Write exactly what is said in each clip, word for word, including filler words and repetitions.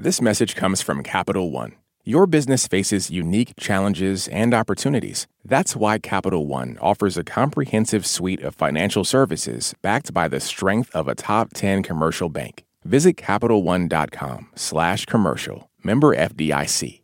This message comes from Capital One. Your business faces unique challenges and opportunities. That's why Capital One offers a comprehensive suite of financial services backed by the strength of a top ten commercial bank. Visit CapitalOne.com slash commercial. Member F D I C.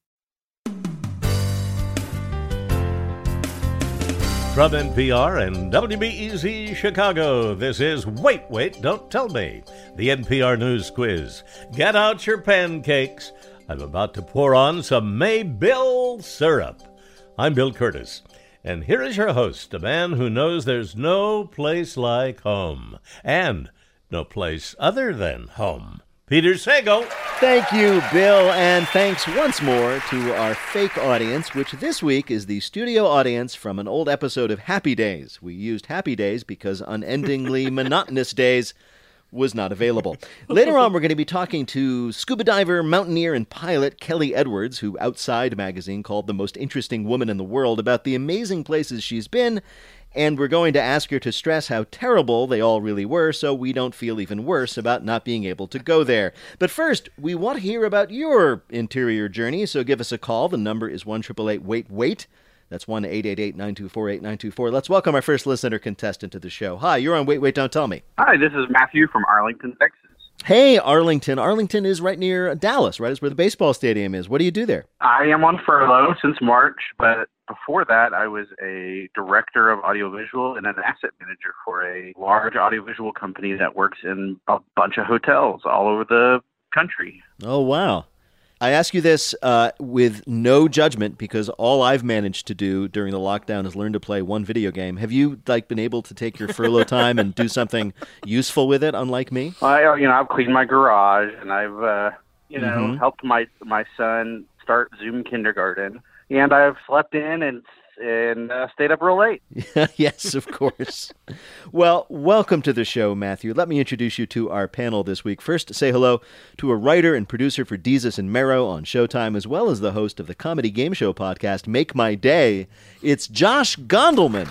From N P R and W B E Z Chicago, this is Wait, Wait, Don't Tell Me, the N P R News Quiz. Get out your pancakes. I'm about to pour on some Maybill syrup. I'm Bill Curtis, and here is your host, a man who knows there's no place like home, and no place other than home. Peter Sagal. Thank you, Bill, and thanks once more to our fake audience, which this week is the studio audience from an old episode of Happy Days. We used Happy Days because Unendingly Monotonous Days was not available. Later on, we're going to be talking to scuba diver, mountaineer, and pilot Kelly Edwards, who Outside magazine called the most interesting woman in the world, about the amazing places she's been. And we're going to ask her to stress how terrible they all really were so we don't feel even worse about not being able to go there. But first, we want to hear about your interior journey, so give us a call. The number is one eight eight eight, wait, wait. That's one eight eight eight, nine two four, eight nine two four. Let's welcome our first listener contestant to the show. Hi, you're on Wait, Wait, Don't Tell Me. Hi, this is Matthew from Arlington, Texas. Hey, Arlington. Arlington is right near Dallas, right? It's where the baseball stadium is. What do you do there? I am on furlough since March, but before that, I was a director of audiovisual and an asset manager for a large audiovisual company that works in a bunch of hotels all over the country. Oh, wow. I ask you this uh, with no judgment because all I've managed to do during the lockdown is learn to play one video game. Have you like been able to take your furlough time and do something useful with it, unlike me? I, you know, I've cleaned my garage and I've, uh, you know, Mm-hmm. helped my my son start Zoom kindergarten, and I've slept in and and uh, stayed up real late. Yes, of course. Well, welcome to the show, Matthew. Let me introduce you to our panel this week. First, say hello to a writer and producer for Desus and Mero on Showtime, as well as the host of the comedy game show podcast Make My Day. It's Josh Gondelman.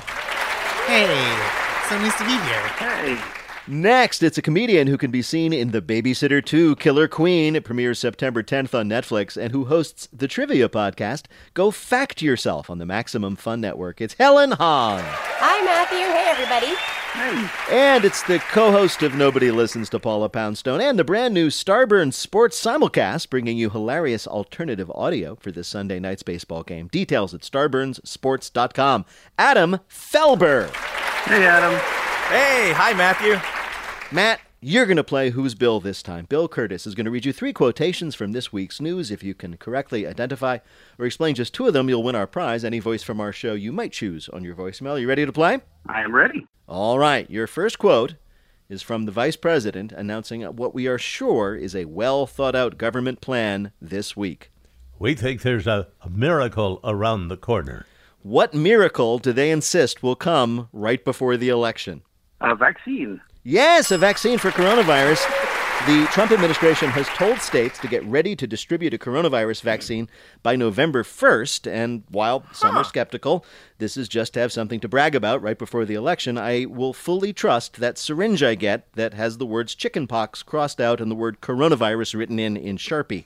Hey, so nice to be here. Hey. Next, it's a comedian who can be seen in The Babysitter two, Killer Queen. It premieres September tenth on Netflix, and who hosts the trivia podcast, Go Fact Yourself, on the Maximum Fun Network. It's Helen Hong. Hi, Matthew. Hey, everybody. And it's the co-host of Nobody Listens to Paula Poundstone and the brand new Starburns Sports simulcast, bringing you hilarious alternative audio for this Sunday night's baseball game. Details at starburns sports dot com. Adam Felber. Hey, Adam. Hey, hi, Matthew. Matt, you're going to play Who's Bill this time. Bill Curtis is going to read you three quotations from this week's news. If you can correctly identify or explain just two of them, you'll win our prize. Any voice from our show you might choose on your voicemail. You ready to play? I am ready. All right. Your first quote is from the Vice President announcing what we are sure is a well-thought-out government plan this week. We think there's a, a miracle around the corner. What miracle do they insist will come right before the election? A vaccine. Yes, a vaccine for coronavirus. The Trump administration has told states to get ready to distribute a coronavirus vaccine by November first. And while some are skeptical, this is just to have something to brag about right before the election. I will fully trust that syringe I get that has the words chickenpox crossed out and the word coronavirus written in in Sharpie.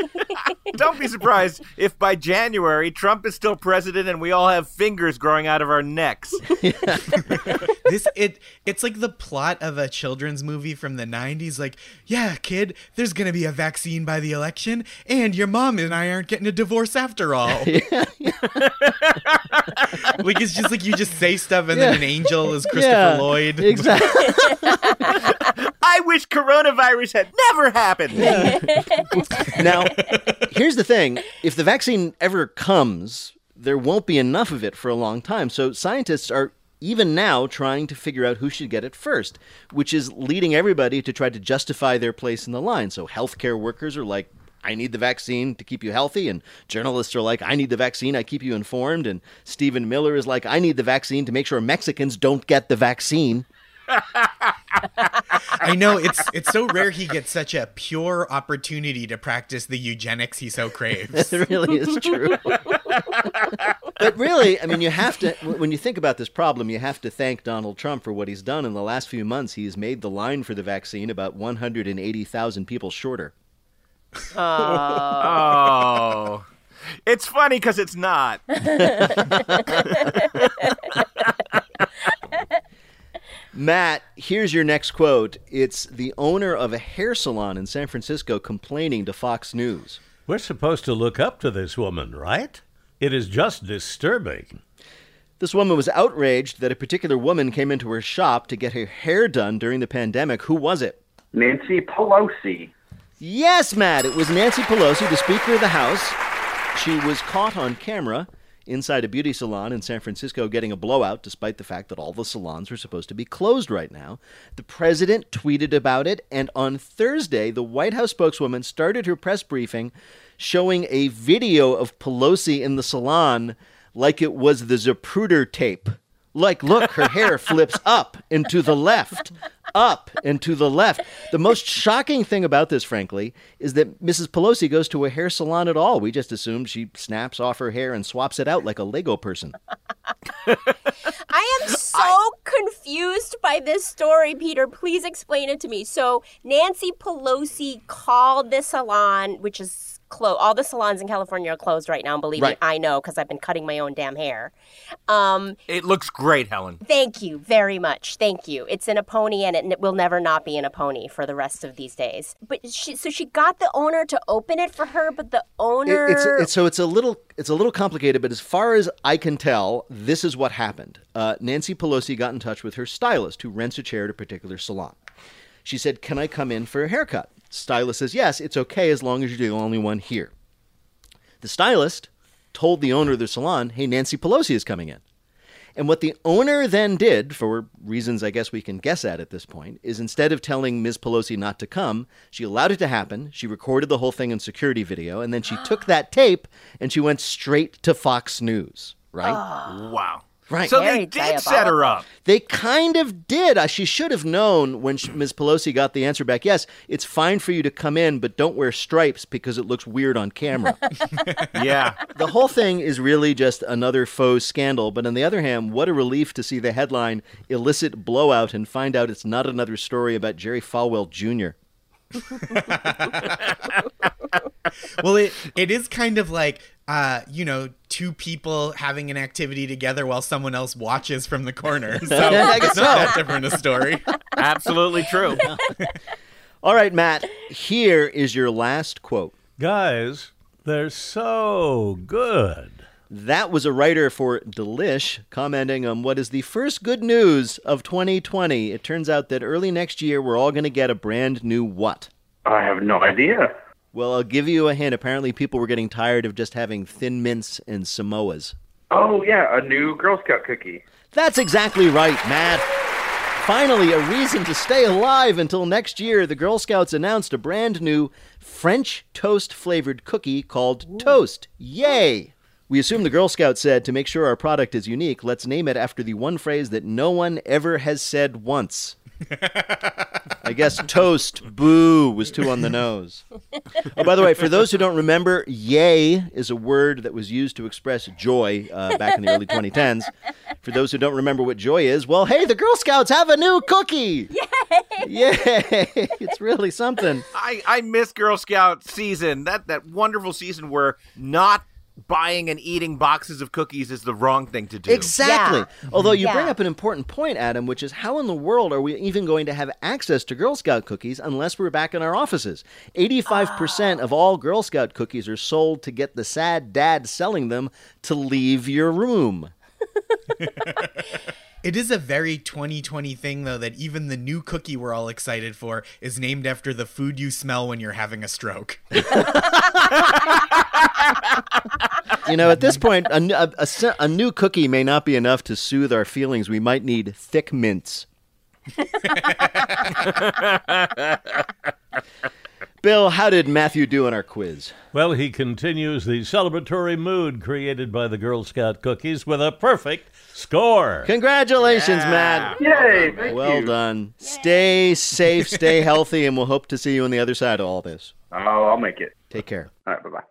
Don't be surprised if by January Trump is still president and we all have fingers growing out of our necks. This it it's like the plot of a children's movie from the nineties. Like, yeah, kid, there's gonna be a vaccine by the election, and your mom and I aren't getting a divorce after all. Like, it's just like you just say stuff, and Yeah. then an angel is Christopher Yeah, Lloyd. Exactly. I wish coronavirus had never happened. Now, here's the thing. If the vaccine ever comes, there won't be enough of it for a long time. So scientists are even now trying to figure out who should get it first, which is leading everybody to try to justify their place in the line. So healthcare workers are like, I need the vaccine to keep you healthy. And journalists are like, I need the vaccine, I keep you informed. And Stephen Miller is like, I need the vaccine to make sure Mexicans don't get the vaccine. I know, it's it's so rare he gets such a pure opportunity to practice the eugenics he so craves. It really is true. But really, I mean, you have to, when you think about this problem, you have to thank Donald Trump for what he's done. In the last few months, he's made the line for the vaccine about one hundred eighty thousand people shorter. Oh. It's funny because it's not. Matt, here's your next quote. It's the owner of a hair salon in San Francisco complaining to Fox News. We're supposed to look up to this woman, right? It is just disturbing. This woman was outraged that a particular woman came into her shop to get her hair done during the pandemic. Who was it? Nancy Pelosi. Yes, Matt, it was Nancy Pelosi, the Speaker of the House. She was caught on camera inside a beauty salon in San Francisco getting a blowout, despite the fact that all the salons are supposed to be closed right now. The president tweeted about it, and on Thursday, the White House spokeswoman started her press briefing showing a video of Pelosi in the salon like it was the Zapruder tape. Like, look, her hair flips up and to the left, up and to the left. The most shocking thing about this, frankly, is that Missus Pelosi goes to a hair salon at all. We just assume she snaps off her hair and swaps it out like a Lego person. I am so confused by this story, Peter. Please explain it to me. So Nancy Pelosi called this salon, which is closed. All the salons in California are closed right now. Believe Right. me, I know because I've been cutting my own damn hair. Um, It looks great, Helen. thank you very much. Thank you. It's in a pony, and it n- will never not be in a pony for the rest of these days. But she, so she got the owner to open it for her, but the owner. It, it's, it's so it's a little it's a little complicated, but as far as I can tell, this is what happened. Uh, Nancy Pelosi got in touch with her stylist, who rents a chair at a particular salon. She said, "Can I come in for a haircut?" Stylist says, "Yes, it's okay as long as you're the only one here." The stylist told the owner of the salon, "Hey, Nancy Pelosi is coming in." And what the owner then did, for reasons I guess we can guess at at this point, is instead of telling Miz Pelosi not to come, she allowed it to happen. She recorded the whole thing in security video, and then she took that tape and she went straight to Fox News, right? Wow. Right. So Very they did set her up. They kind of did. Uh, she should have known when she, Miz Pelosi got the answer back, yes, it's fine for you to come in, but don't wear stripes because it looks weird on camera. Yeah. The whole thing is really just another faux scandal. But on the other hand, what a relief to see the headline, "Illicit Blowout," and find out it's not another story about Jerry Falwell Junior Well, it it is kind of like, uh, you know, two people having an activity together while someone else watches from the corner. So I guess it's not that different a story. Absolutely true. All right, Matt, here is your last quote. Guys, they're so good. That was a writer for Delish commenting on what is the first good news of twenty twenty. It turns out that early next year, we're all going to get a brand new what? I have no idea. Well, I'll give you a hint. Apparently, people were getting tired of just having Thin Mints and Samoas. Oh, yeah, a new Girl Scout cookie. That's exactly right, Matt. Finally, a reason to stay alive until next year. The Girl Scouts announced a brand new French toast-flavored cookie called Ooh. Toast. Yay! We assume the Girl Scouts said, to make sure our product is unique, let's name it after the one phrase that no one ever has said once. I guess toast, boo, was too on the nose. Oh, by the way, for those who don't remember, yay is a word that was used to express joy uh, back in the early twenty tens. For those who don't remember what joy is, well, hey, the Girl Scouts have a new cookie! Yay! Yay! It's really something. I, I miss Girl Scout season. That that wonderful season where not buying and eating boxes of cookies is the wrong thing to do. Exactly. Yeah. Although you Yeah. bring up an important point, Adam, which is how in the world are we even going to have access to Girl Scout cookies unless we're back in our offices? eighty-five percent of all Girl Scout cookies are sold to get the sad dad selling them to leave your room. It is a very twenty twenty thing, though, that even the new cookie we're all excited for is named after the food you smell when you're having a stroke. You know, at this point, a, n- a- a s- a new cookie may not be enough to soothe our feelings. We might need thick mints. Bill, how did Matthew do in our quiz? Well, he continues the celebratory mood created by the Girl Scout cookies with a perfect score. Congratulations, Matt. Yay, thank Well you. done. Stay safe, stay healthy, and we'll hope to see you on the other side of all this. Oh, I'll make it. Take care. All right, bye-bye.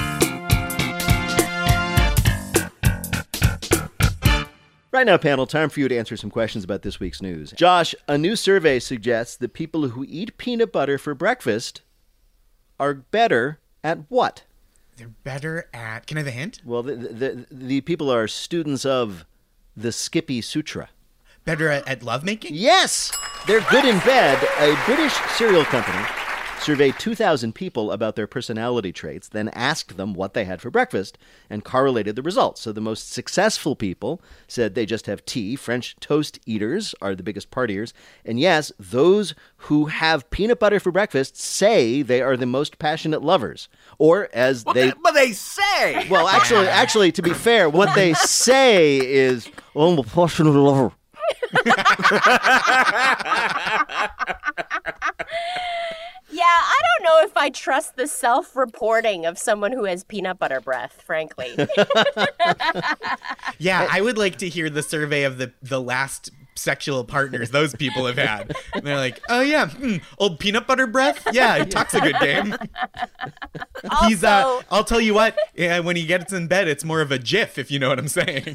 Right now, panel, time for you to answer some questions about this week's news. Josh, a new survey suggests that people who eat peanut butter for breakfast are better at what? They're better at... Can I have a hint? Well, the, the, the people are students of the Skippy Sutra. Better at, at lovemaking? Yes! They're good in bed. A British cereal company surveyed two thousand people about their personality traits, then asked them what they had for breakfast, and correlated the results. So the most successful people said they just have tea. French toast eaters are the biggest partiers. And yes, those who have peanut butter for breakfast say they are the most passionate lovers. Or as Well, they... they, but they say. Well, actually, actually, to be fair, what they say is, oh, I'm a passionate lover. Yeah, I don't know if I trust the self-reporting of someone who has peanut butter breath, frankly. Yeah, I would like to hear the survey of the, the last sexual partners those people have had. And they're like, oh, yeah, hmm, old peanut butter breath? Yeah, he talks a good game. He's, uh, Also- I'll tell you what, yeah, when he gets in bed, it's more of a GIF, if you know what I'm saying.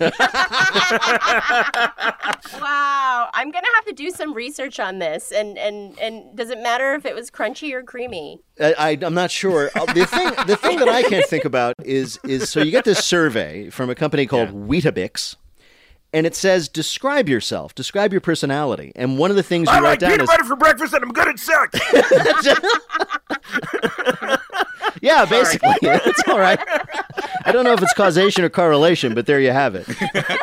Wow, I'm going to have to do some research on this. And, and, and does it matter if it was crunchy or creamy? I, I, I'm not sure. Uh, The thing, the thing that I can't think about is, is so you get this survey from a company called Yeah. Weetabix, and it says, describe yourself, describe your personality. And one of the things you I write like down peanut is, butter for breakfast and I'm good at sex. yeah, basically, it's all right. I don't know if it's causation or correlation, but there you have it.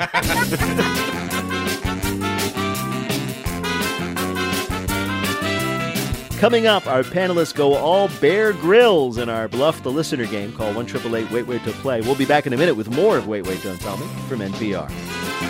Coming up, our panelists go all Bear Grylls in our Bluff the Listener game. Call one eight eight eight wait wait to play. We'll be back in a minute with more of Wait, Wait, Don't Tell Me from N P R.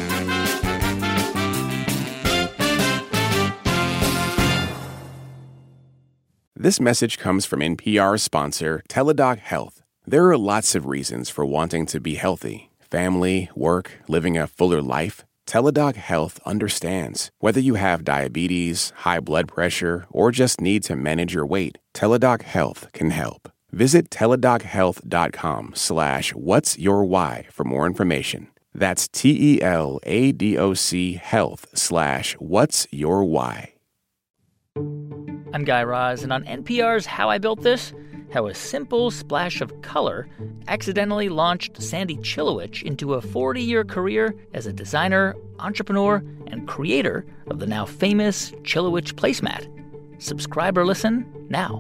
This message comes from N P R sponsor Teladoc Health. There are lots of reasons for wanting to be healthy. Family, work, living a fuller life. Teladoc Health understands. Whether you have diabetes, high blood pressure, or just need to manage your weight, Teladoc Health can help. Visit teladochealth.com slash what's your why for more information. That's T-E-L-A-D-O-C health slash what's your why. I'm Guy Raz, and on N P R's How I Built This, how a simple splash of color accidentally launched Sandy Chilowich into a forty-year career as a designer, entrepreneur, and creator of the now famous Chilowich placemat. Subscribe or listen now.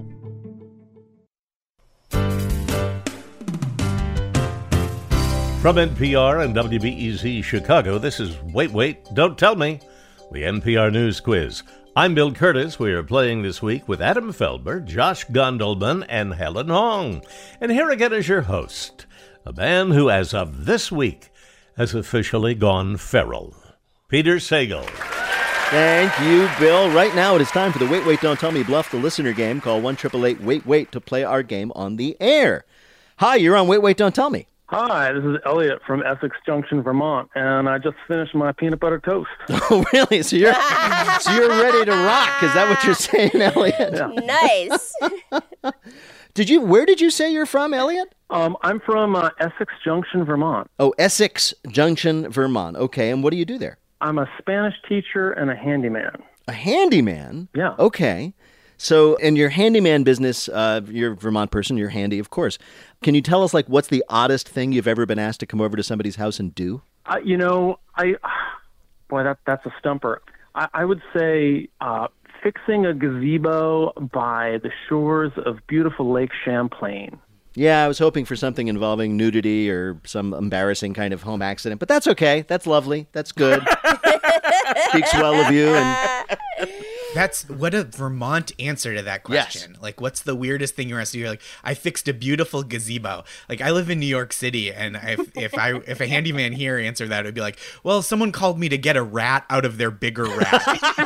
From N P R and W B E Z Chicago, this is Wait, Wait, Don't Tell Me, the N P R News Quiz. I'm Bill Curtis. We are playing this week with Adam Feldberg, Josh Gondelman, and Helen Hong. And here again is your host, a man who, as of this week, has officially gone feral, Peter Sagal. Thank you, Bill. Right now it is time for the Wait, Wait, Don't Tell Me Bluff the Listener game. Call one eight eight eight wait wait to play our game on the air. Hi, you're on Wait, Wait, Don't Tell Me. Hi, this is Elliot from Essex Junction, Vermont, and I just finished my peanut butter toast. Oh, really? So you're so you're ready to rock? Is that what you're saying, Elliot? Yeah. Nice. Did you? Where did you say you're from, Elliot? Um, I'm from uh, Essex Junction, Vermont. Oh, Essex Junction, Vermont. Okay, and what do you do there? I'm a Spanish teacher and a handyman. A handyman? Yeah. Okay. So in your handyman business, uh, you're a Vermont person, you're handy, of course. Can you tell us, like, what's the oddest thing you've ever been asked to come over to somebody's house and do? Uh, you know, I, boy, that that's a stumper. I, I would say uh, fixing a gazebo by the shores of beautiful Lake Champlain. Yeah, I was hoping for something involving nudity or some embarrassing kind of home accident, but that's okay. That's lovely. That's good. Speaks well of you. And That's what a Vermont answer to that question. Yes. Like, what's the weirdest thing you're asked to do? You're like, I fixed a beautiful gazebo. Like, I live in New York City, and if if I if a handyman here answered that, it would be like, well, someone called me to get a rat out of their bigger rat.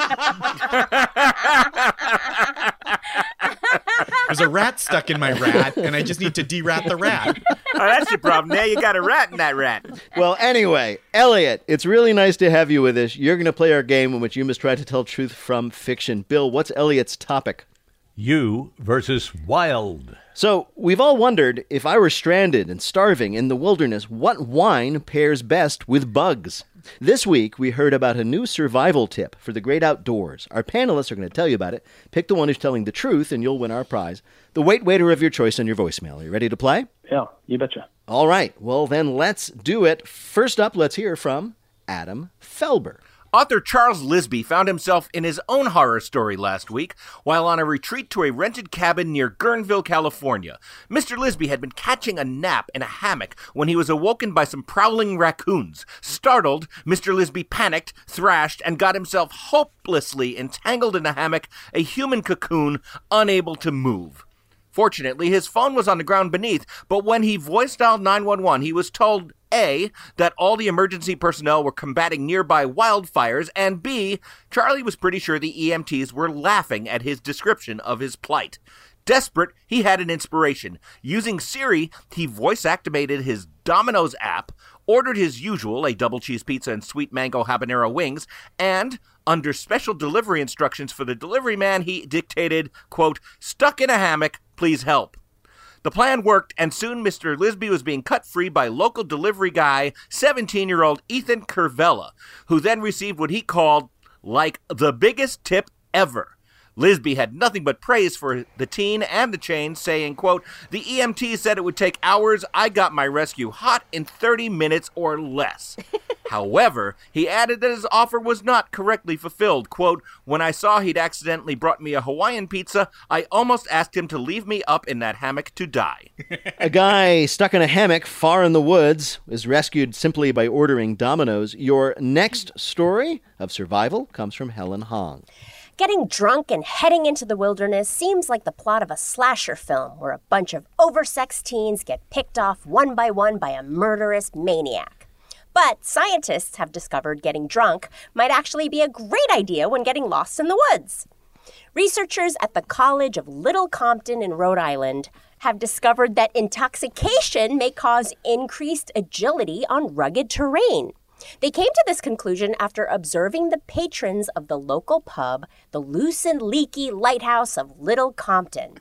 There's a rat stuck in my rat, and I just need to de-rat the rat. Oh, that's your problem. Now you got a rat in that rat. well, anyway, Elliot, it's really nice to have you with us. You're going to play our game in which you must try to tell truth from fiction. Bill, what's Elliot's topic? You versus Wild. So, we've all wondered, if I were stranded and starving in the wilderness, what wine pairs best with bugs? This week, we heard about a new survival tip for the great outdoors. Our panelists are going to tell you about it. Pick the one who's telling the truth, and you'll win our prize. The Wait Waiter of your choice on your voicemail. Are you ready to play? Yeah, you betcha. All right. Well, then let's do it. First up, let's hear from Adam Felber. Author Charles Lisby found himself in his own horror story last week while on a retreat to a rented cabin near Guerneville, California. Mister Lisby had been catching a nap in a hammock when he was awoken by some prowling raccoons. Startled, Mister Lisby panicked, thrashed, and got himself hopelessly entangled in a hammock, a human cocoon, unable to move. Fortunately, his phone was on the ground beneath, but when he voice dialed nine one one, he was told, A, that all the emergency personnel were combating nearby wildfires, and B, Charlie was pretty sure the E M Ts were laughing at his description of his plight. Desperate, he had an inspiration. Using Siri, he voice-activated his Domino's app, ordered his usual, a double cheese pizza and sweet mango habanero wings, and, under special delivery instructions for the delivery man, he dictated, quote, "Stuck in a hammock, please help." The plan worked, and soon Mister Lisby was being cut free by local delivery guy, seventeen-year-old Ethan Curvella, who then received what he called, like, the biggest tip ever. Lisby had nothing but praise for the teen and the chain, saying, quote, "The E M T said it would take hours. I got my rescue hot in thirty minutes or less." However, he added that his offer was not correctly fulfilled. Quote, "When I saw he'd accidentally brought me a Hawaiian pizza, I almost asked him to leave me up in that hammock to die." A guy stuck in a hammock far in the woods is rescued simply by ordering Domino's. Your next story of survival comes from Helen Hong. Getting drunk and heading into the wilderness seems like the plot of a slasher film where a bunch of oversexed teens get picked off one by one by a murderous maniac. But scientists have discovered getting drunk might actually be a great idea when getting lost in the woods. Researchers at the College of Little Compton in Rhode Island have discovered that intoxication may cause increased agility on rugged terrain. They came to this conclusion after observing the patrons of the local pub, the Loose and Leaky Lighthouse of Little Compton.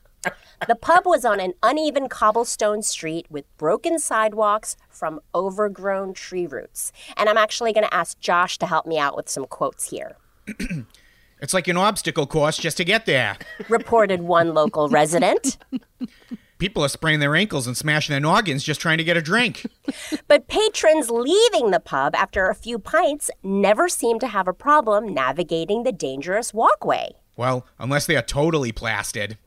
The pub was on an uneven cobblestone street with broken sidewalks from overgrown tree roots. And I'm actually going to ask Josh to help me out with some quotes here. It's like an obstacle course just to get there, reported one local resident. People are spraining their ankles and smashing their noggins just trying to get a drink. But patrons leaving the pub after a few pints never seem to have a problem navigating the dangerous walkway. Well, unless they are totally blasted.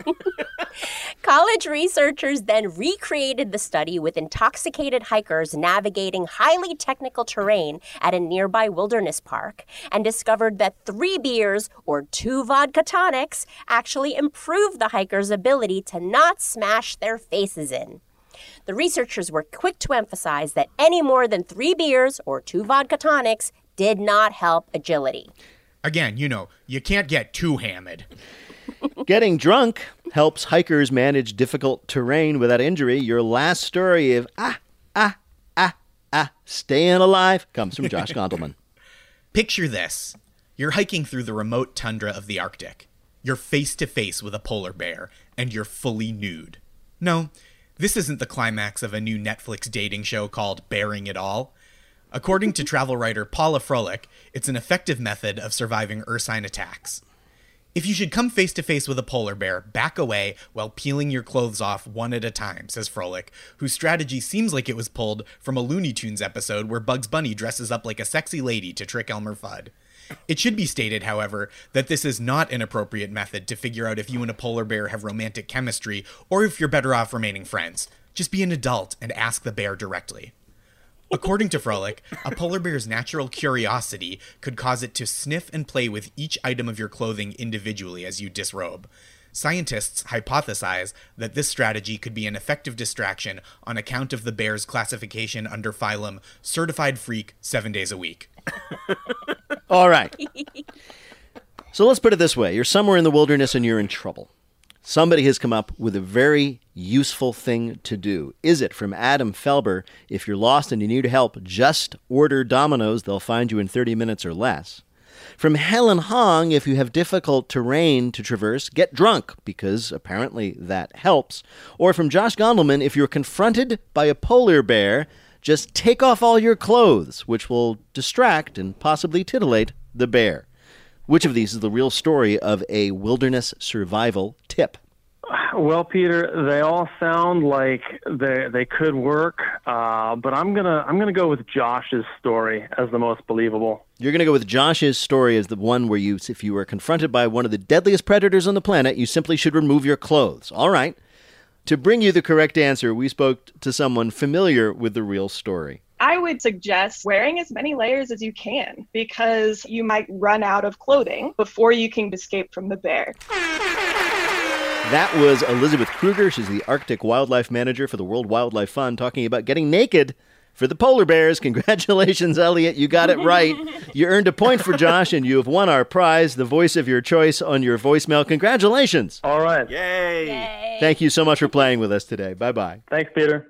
College researchers then recreated the study with intoxicated hikers navigating highly technical terrain at a nearby wilderness park and discovered that three beers or two vodka tonics actually improved the hikers' ability to not smash their faces in. The researchers were quick to emphasize that any more than three beers or two vodka tonics did not help agility. Again, you know, you can't get too hammered. Getting drunk helps hikers manage difficult terrain without injury. Your last story of ah, ah, ah, ah, staying alive comes from Josh Gondelman. Picture this. You're hiking through the remote tundra of the Arctic. You're face to face with a polar bear, and you're fully nude. No, this isn't the climax of a new Netflix dating show called Bearing It All. According to travel writer Paula Froelich, it's an effective method of surviving ursine attacks. If you should come face to face with a polar bear, back away while peeling your clothes off one at a time, says Froelich, whose strategy seems like it was pulled from a Looney Tunes episode where Bugs Bunny dresses up like a sexy lady to trick Elmer Fudd. It should be stated, however, that this is not an appropriate method to figure out if you and a polar bear have romantic chemistry or if you're better off remaining friends. Just be an adult and ask the bear directly. According to Froelich, a polar bear's natural curiosity could cause it to sniff and play with each item of your clothing individually as you disrobe. Scientists hypothesize that this strategy could be an effective distraction on account of the bear's classification under phylum Certified Freak seven days a week. All right. So let's put it this way. You're somewhere in the wilderness and you're in trouble. Somebody has come up with a very useful thing to do. Is it from Adam Felber? If you're lost and you need help, just order Domino's. They'll find you in thirty minutes or less. From Helen Hong, if you have difficult terrain to traverse, get drunk, because apparently that helps. Or from Josh Gondelman, if you're confronted by a polar bear, Just take off all your clothes, which will distract and possibly titillate the bear. Which of these is the real story of a wilderness survival tip? Well, Peter, they all sound like they they could work, uh, but I'm gonna I'm gonna go with Josh's story as the most believable. You're gonna go with Josh's story as the one where you, if you were confronted by one of the deadliest predators on the planet, you simply should remove your clothes. All right. To bring you the correct answer, we spoke to someone familiar with the real story. I would suggest wearing as many layers as you can because you might run out of clothing before you can escape from the bear. That was Elizabeth Kruger. She's the Arctic Wildlife Manager for the World Wildlife Fund, talking about getting naked for the polar bears. Congratulations, Elliot. You got it right. You earned a point for Josh, and you have won our prize, the voice of your choice on your voicemail. Congratulations. All right. Yay. Yay. Thank you so much for playing with us today. Bye-bye. Thanks, Peter.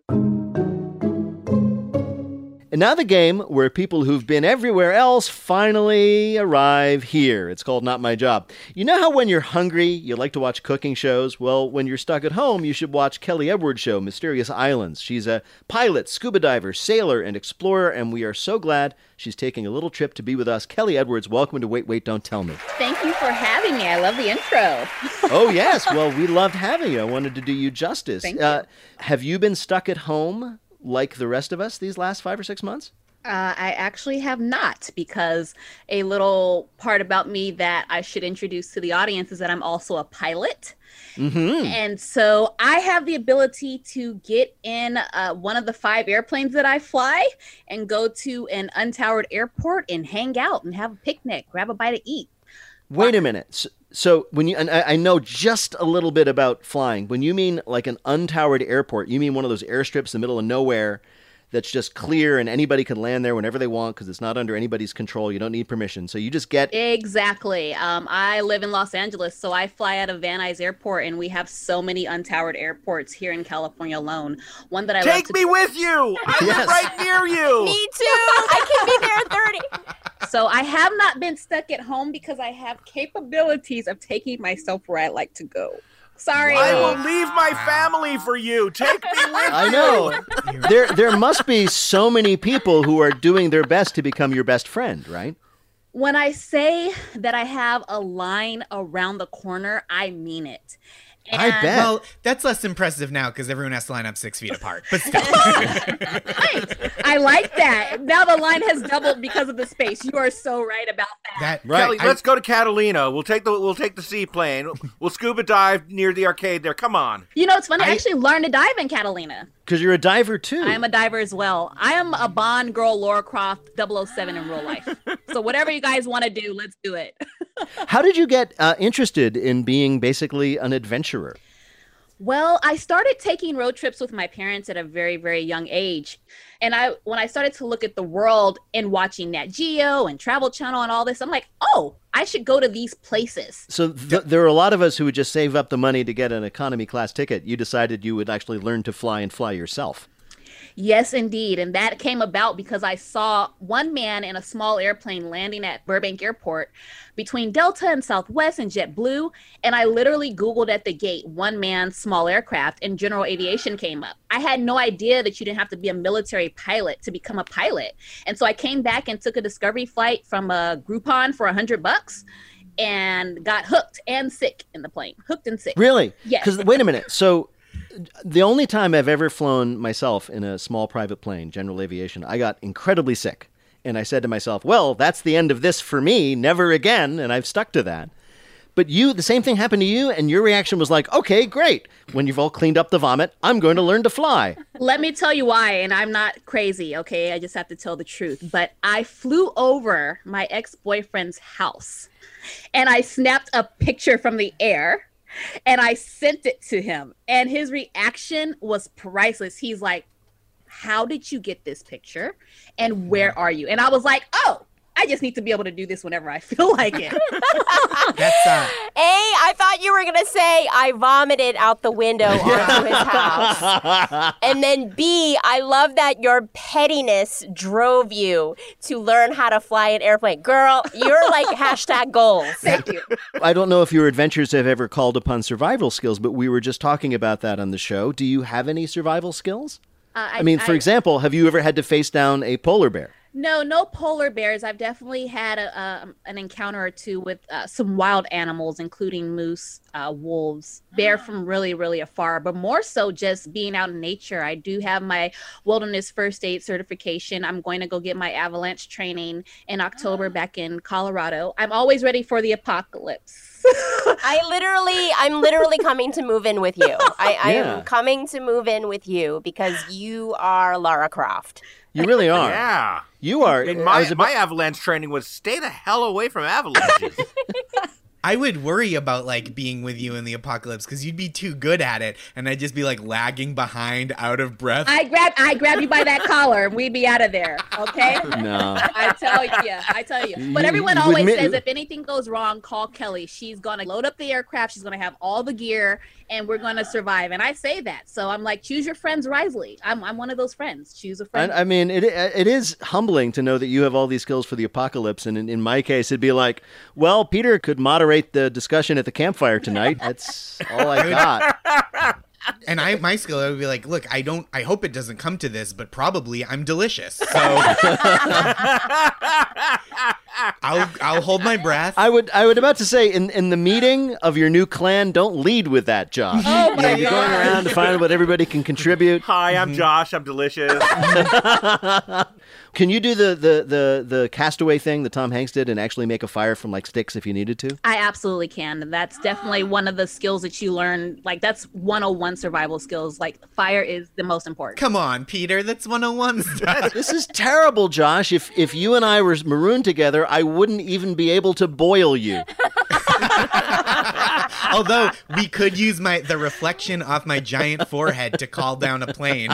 And now the game where people who've been everywhere else finally arrive here. It's called Not My Job. You know how when you're hungry, you like to watch cooking shows? Well, when you're stuck at home, you should watch Kelly Edwards' show, Mysterious Islands. She's a pilot, scuba diver, sailor, and explorer, and we are so glad she's taking a little trip to be with us. Kelly Edwards, welcome to Wait, Wait, Don't Tell Me. Thank you for having me. I love the intro. Oh, yes. Well, we loved having you. I wanted to do you justice. Thank uh, you. Have you been stuck at home like the rest of us these last five or six months? Uh, I actually have not, because a little part about me that I should introduce to the audience is that I'm also a pilot. Mm-hmm. And so I have the ability to get in uh, one of the five airplanes that I fly and go to an untowered airport and hang out and have a picnic, grab a bite to eat. Wait a minute. So, so when you, and I, I know just a little bit about flying. When you mean like an untowered airport, you mean one of those airstrips in the middle of nowhere that's just clear and anybody can land there whenever they want because it's not under anybody's control. You don't need permission. So you just get... Exactly. Um, I live in Los Angeles, so I fly out of Van Nuys Airport, and we have so many untowered airports here in California alone. One that I Take love to me with you! I Yes. live right near you! Me too. I can be there at thirty. So I have not been stuck at home because I have capabilities of taking myself where I like to go. Sorry. I will leave my family for you. Take me with you. I know. There, there must be so many people who are doing their best to become your best friend, right? When I say that I have a line around the corner, I mean it. I bet. Well, that's less impressive now because everyone has to line up six feet apart. But still. Right. I like that. Now the line has doubled because of the space. You are so right about that. that Right. Kelly, I- let's go to Catalina. We'll take the we'll take the seaplane. We'll scuba dive near the arcade there. Come on. You know, it's funny. I, I- actually learned to dive in Catalina. Because you're a diver, too. I am a diver as well. I am a Bond girl, Laura Croft, double oh seven in real life. So whatever you guys want to do, let's do it. How did you get uh, interested in being basically an adventurer? Well, I started taking road trips with my parents at a very, very young age. And I, when I started to look at the world and watching Nat Geo and Travel Channel and all this, I'm like, oh, I should go to these places. So th- there are a lot of us who would just save up the money to get an economy class ticket. You decided you would actually learn to fly and fly yourself. Yes, indeed. And that came about because I saw one man in a small airplane landing at Burbank Airport between Delta and Southwest and JetBlue. And I literally Googled at the gate, one man, small aircraft, and general aviation came up. I had no idea that you didn't have to be a military pilot to become a pilot. And so I came back and took a discovery flight from a Groupon for a hundred bucks and got hooked and sick in the plane. Hooked and sick. Really? Yes. Because, wait a minute. So the only time I've ever flown myself in a small private plane, general aviation, I got incredibly sick. And I said to myself, well, that's the end of this for me, never again. And I've stuck to that. But you, the same thing happened to you, and your reaction was like, okay, great. When you've all cleaned up the vomit, I'm going to learn to fly. Let me tell you why, and I'm not crazy, okay? I just have to tell the truth. But I flew over my ex-boyfriend's house, and I snapped a picture from the air, and I sent it to him. And his reaction was priceless. He's like, how did you get this picture? And where are you? And I was like, oh, I just need to be able to do this whenever I feel like it. That's uh, A, I thought you were going to say I vomited out the window onto his house. And then B, I love that your pettiness drove you to learn how to fly an airplane. Girl, you're like hashtag goals. Thank you. I don't know if your adventures have ever called upon survival skills, but we were just talking about that on the show. Do you have any survival skills? Uh, I, I mean, for I, example, have you ever had to face down a polar bear? No, no polar bears. I've definitely had a, a, an encounter or two with uh, some wild animals, including moose, uh, wolves, bear from really, really afar, but more so just being out in nature. I do have my wilderness first aid certification. I'm going to go get my avalanche training in October back in Colorado. I'm always ready for the apocalypse. I literally, I'm literally coming to move in with you. I, I Yeah. am coming to move in with you because you are Lara Croft. You really are. Yeah. You are. And I my, was about- my avalanche training was stay the hell away from avalanches. I would worry about like being with you in the apocalypse because you'd be too good at it, and I'd just be like lagging behind, out of breath. I grab, I grab you by that collar, and we'd be out of there. Okay? No. I tell you, I tell you. But You- everyone you always admit- says if anything goes wrong, call Kelly. She's gonna load up the aircraft. She's gonna have all the gear, and we're gonna survive. And I say that, so I'm like, choose your friends wisely. I'm, I'm one of those friends. Choose a friend. I, I mean, it it is humbling to know that you have all these skills for the apocalypse. And in, in my case, it'd be like, well, Peter could moderate the discussion at the campfire tonight. That's all I got. And I, my skill, I would be like, look, I don't, I hope it doesn't come to this, but probably I'm delicious. So I'll, I'll hold my breath. I would, I would about to say, in, in the meeting of your new clan, don't lead with that, Josh. Oh You my know, you're going God. around to find out what everybody can contribute. Hi, I'm Josh. I'm delicious. Can you do the, the, the, the castaway thing that Tom Hanks did and actually make a fire from like sticks if you needed to? I absolutely can. That's definitely one of the skills that you learn. Like, that's one oh one survival skills. Like, fire is the most important. Come on, Peter, that's one oh one stuff. This is terrible, Josh. If if you and I were marooned together, I wouldn't even be able to boil you. Although we could use my the reflection off my giant forehead to call down a plane.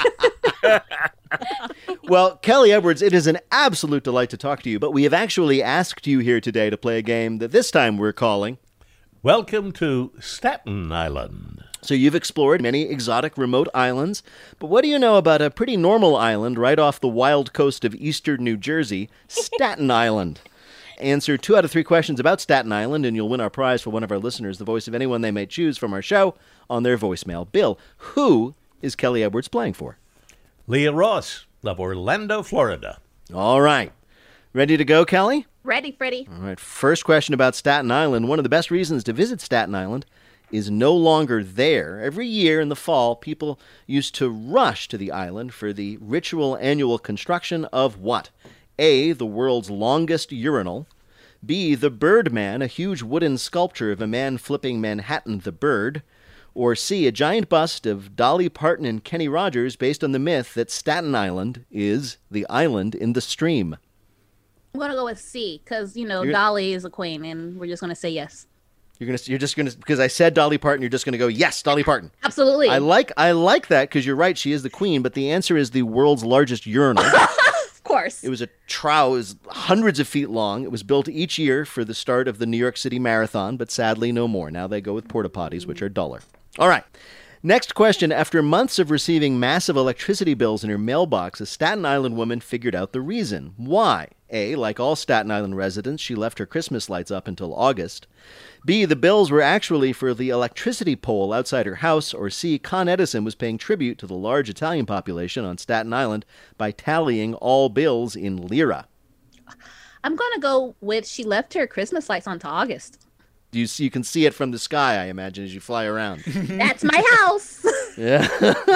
Well, Kelly Edwards, it is an absolute delight to talk to you, but we have actually asked you here today to play a game that this time we're calling. Welcome to Staten Island. So you've explored many exotic remote islands, but what do you know about a pretty normal island right off the wild coast of eastern New Jersey, Staten Island? Answer two out of three questions about Staten Island, and you'll win our prize for one of our listeners, the voice of anyone they may choose from our show, on their voicemail. Bill, who is Kelly Edwards playing for? Leah Ross of Orlando, Florida. All right. Ready to go, Kelly? Ready, Freddie? All right. First question about Staten Island. One of the best reasons to visit Staten Island is no longer there. Every year in the fall, people used to rush to the island for the ritual annual construction of what? A, the world's longest urinal. B, the Birdman, a huge wooden sculpture of a man flipping Manhattan the Bird. Or C, a giant bust of Dolly Parton and Kenny Rogers based on the myth that Staten Island is the island in the stream. I'm going to go with C because, you know, You're- Dolly is a queen, and we're just going to say yes. You're gonna, you're just gonna, because I said Dolly Parton, you're just gonna go, yes, Dolly Parton. Absolutely. I like, I like that because you're right, she is the queen, but the answer is the world's largest urinal. Of course. It was a trough, it was hundreds of feet long. It was built each year for the start of the New York City Marathon, but sadly no more. Now they go with porta potties, which are duller. All right. Next question. After months of receiving massive electricity bills in her mailbox, a Staten Island woman figured out the reason. Why? A, like all Staten Island residents, she left her Christmas lights up until August. B, the bills were actually for the electricity pole outside her house. Or C, Con Edison was paying tribute to the large Italian population on Staten Island by tallying all bills in lira. I'm going to go with she left her Christmas lights on to August. You, see, you can see it from the sky, I imagine, as you fly around. That's my house. Yeah.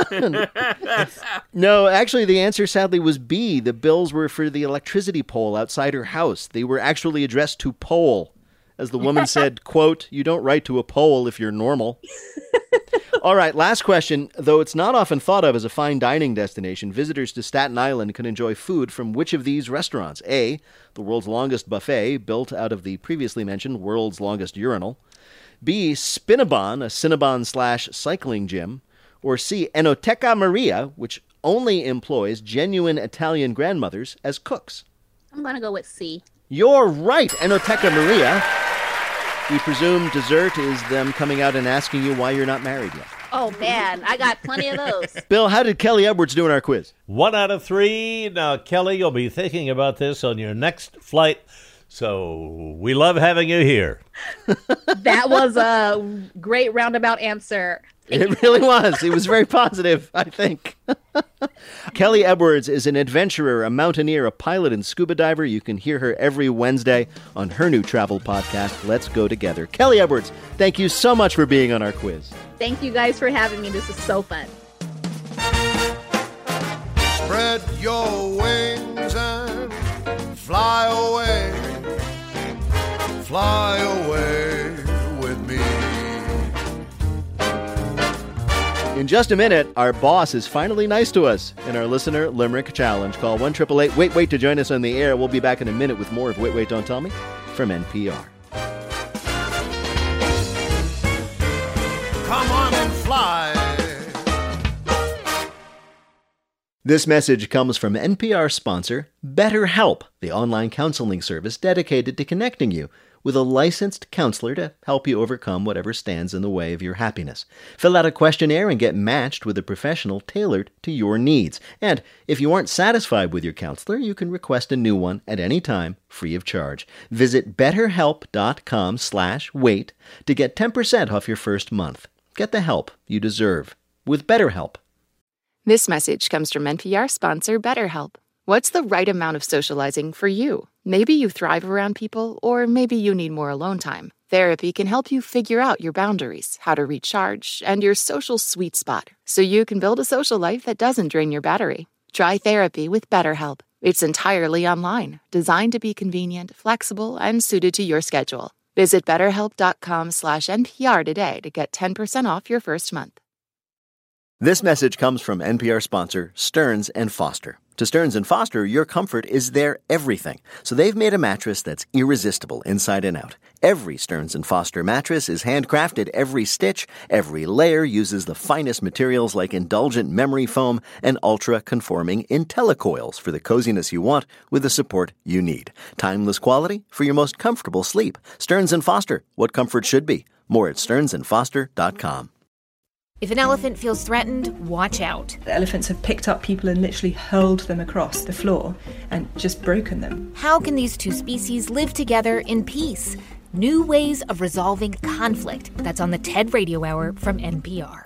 No, actually, the answer sadly was B. The bills were for the electricity pole outside her house. They were actually addressed to pole. As the woman said, quote, you don't write to a pole if you're normal. All right, last question. Though it's not often thought of as a fine dining destination, visitors to Staten Island can enjoy food from which of these restaurants? A, the world's longest buffet, built out of the previously mentioned world's longest urinal. B, Spinabon, a Cinnabon slash cycling gym. Or C, Enoteca Maria, which only employs genuine Italian grandmothers as cooks. I'm going to go with C. You're right, Enoteca Maria. We presume dessert is them coming out and asking you why you're not married yet. Oh, man. I got plenty of those. Bill, how did Kelly Edwards do in our quiz? One out of three. Now, Kelly, you'll be thinking about this on your next flight. So we love having you here. That was a great roundabout answer. It really was. It was very positive, I think. Kelly Edwards is an adventurer, a mountaineer, a pilot, and scuba diver. You can hear her every Wednesday on her new travel podcast, Let's Go Together. Kelly Edwards, thank you so much for being on our quiz. Thank you guys for having me. This is so fun. Spread your wings and fly away. Fly away with me. In just a minute, our boss is finally nice to us in our listener Limerick Challenge. Call one eight eight eight wait wait to join us on the air. We'll be back in a minute with more of Wait Wait Don't Tell Me from N P R. Come on and fly. This message comes from N P R sponsor BetterHelp, the online counseling service dedicated to connecting you with a licensed counselor to help you overcome whatever stands in the way of your happiness. Fill out a questionnaire and get matched with a professional tailored to your needs. And if you aren't satisfied with your counselor, you can request a new one at any time, free of charge. Visit betterhelp.com slash wait to get ten percent off your first month. Get the help you deserve with BetterHelp. This message comes from N P R sponsor BetterHelp. What's the right amount of socializing for you? Maybe you thrive around people, or maybe you need more alone time. Therapy can help you figure out your boundaries, how to recharge, and your social sweet spot, so you can build a social life that doesn't drain your battery. Try therapy with BetterHelp. It's entirely online, designed to be convenient, flexible, and suited to your schedule. Visit betterhelp.com slash NPR today to get ten percent off your first month. This message comes from N P R sponsor Stearns and Foster. To Stearns and Foster, your comfort is their everything. So they've made a mattress that's irresistible inside and out. Every Stearns and Foster mattress is handcrafted. Every stitch, every layer uses the finest materials like indulgent memory foam and ultra-conforming IntelliCoils for the coziness you want with the support you need. Timeless quality for your most comfortable sleep. Stearns and Foster, what comfort should be. More at stearns and foster dot com. If an elephant feels threatened, watch out. The elephants have picked up people and literally hurled them across the floor and just broken them. How can these two species live together in peace? New ways of resolving conflict. That's on the TED Radio Hour from N P R.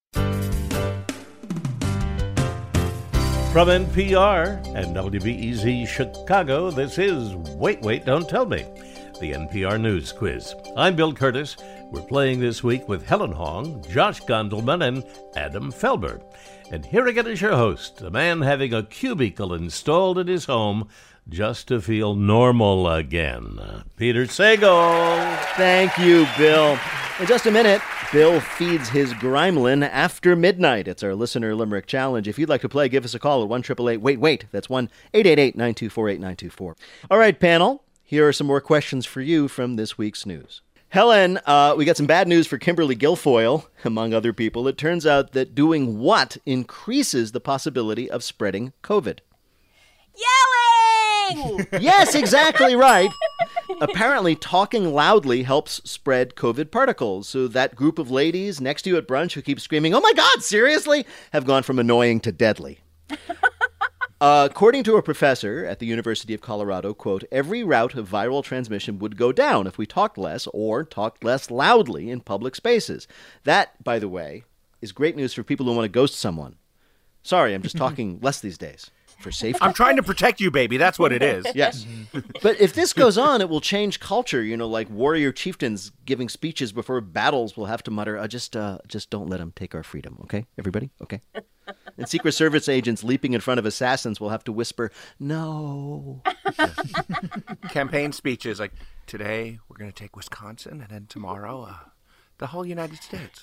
From N P R and W B E Z Chicago, this is Wait, Wait, Don't Tell Me, the N P R News Quiz. I'm Bill Curtis. We're playing this week with Helen Hong, Josh Gondelman, and Adam Felber. And here again is your host, a man having a cubicle installed in his home just to feel normal again, Peter Sagal. Thank you, Bill. In just a minute, Bill feeds his gremlin after midnight. It's our Listener Limerick Challenge. If you'd like to play, give us a call at one eight eight eight wait wait. That's one eight eight eight nine two four eight nine two four. All right, panel, here are some more questions for you from this week's news. Helen, uh, we got some bad news for Kimberly Guilfoyle, among other people. It turns out that doing what increases the possibility of spreading COVID? Yelling! Yes, exactly right. Apparently, talking loudly helps spread COVID particles. So that group of ladies next to you at brunch who keep screaming, "Oh my God, seriously?" have gone from annoying to deadly. Uh, according to a professor at the University of Colorado, quote, every route of viral transmission would go down if we talked less or talked less loudly in public spaces. That, by the way, is great news for people who want to ghost someone. Sorry, I'm just talking less these days for safety. I'm trying to protect you, baby. That's what it is. Yes. But if this goes on, it will change culture. You know, like warrior chieftains giving speeches before battles will have to mutter, uh, just, uh, just don't let them take our freedom, okay? Everybody? Okay? And Secret Service agents leaping in front of assassins will have to whisper, no. Campaign speeches like, today we're going to take Wisconsin, and then tomorrow uh, the whole United States.